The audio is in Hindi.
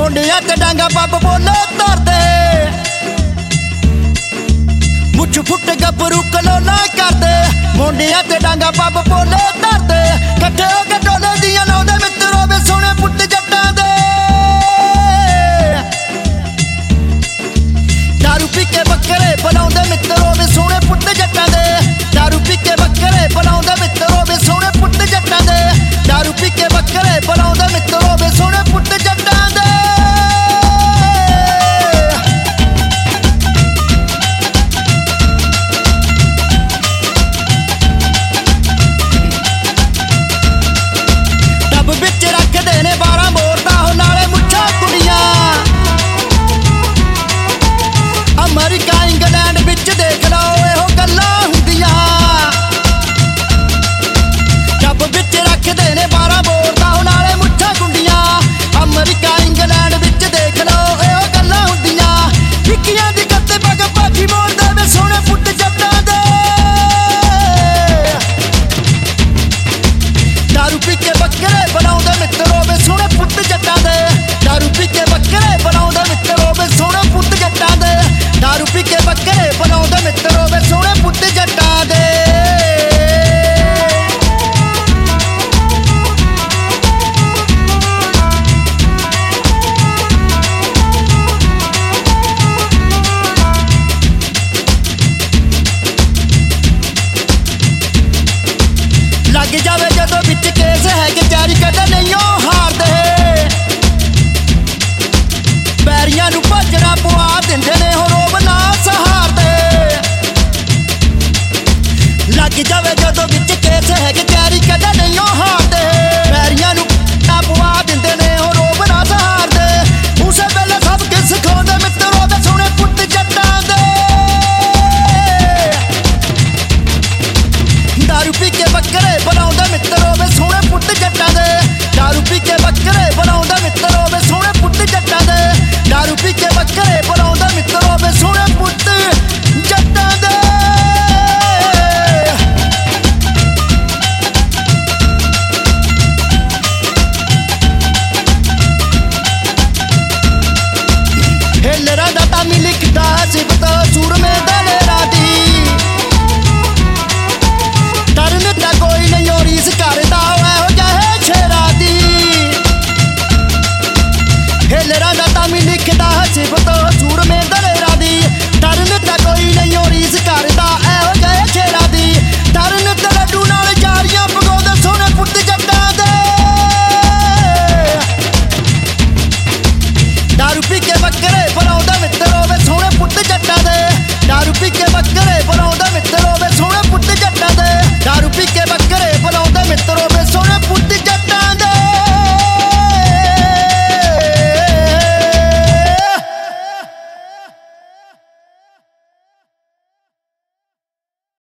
मुंडिया ते डांगा पब बोले तरदे मुछ फुट गबरू कलोना करदे मुंडिया ते डांगा पब बोले तरदे कट्ठे हो के टोले दियां लाउंदे मित्रों वे सोहणे पुट जट्टां दे दारू पी के बकरे बनाउंदे मित्रों वे सोहणे पुट जट्टां दे दारू पी के बकरे बनाउंदे मित्रों वे सोहणे पुट जट्टां दे दारू पी के बकरे बनाउंदे मित्रों वे सोहणे पुट जट्टां दे डब विच रखदे ने 12 मोरदा हो नाले मुੱਛਾਂ कुड़ियां अमेरिका इंग्लैंड विच देख लो एहो गल्लां हुंदियां डब विच रखदे ने 12 मोरदा हो नाले मुੱਛਾਂ कुड़ियां अमेरिका इंग्लैंड विच देख लो एहो गल्लां हुंदियां हिक्कियां दी गत्ते पग पाठी मोड़दे वे सोहणे पुट जट्टां दे दारू पी के बकरे बनाउंदे मित्रों वे सोहणे पुट जट्टां दे दारू पी के बकरे बनाउंदे मित्रों वे सोहणे पुट जट्टां दे दारू पी के बकरे बनाउंदे मित्रों वे सोहणे पुट जट्टां दे लग जावे जदों विच केस है कचहरी कदे नहीं हारदे बैरियां नूं भजना पवा दिंदे ने हो रोब ना सहारदे लग जावे जदों विच केस है कचहरी कदे नहीं हारदे बैरियां नूं भजना पवा दिंदे ने हो रोब ना सहारदे उसे वेले सब किश सिखाउंदे मित्रों वे सोहणे पुट जट्टां दे दारू पी के बकरे बनाउंदे मित्रों वे सोहणे पुट जट्टां दे दारू पी के बकरे बनाउंदे मित्रों वे सोहणे पुट जट्टां दे दारू पी के बकरे बनाउंदे मित्रों वे सोहणे पुट जट्टां दे हेलरा दा तामी लिखदा सिफत सूरमे दलेरा दी डरन दा कोई नहीं और इस करदा हो जाए छेरा दी हेलरा दा तामी लिखदा सिफत सूरमे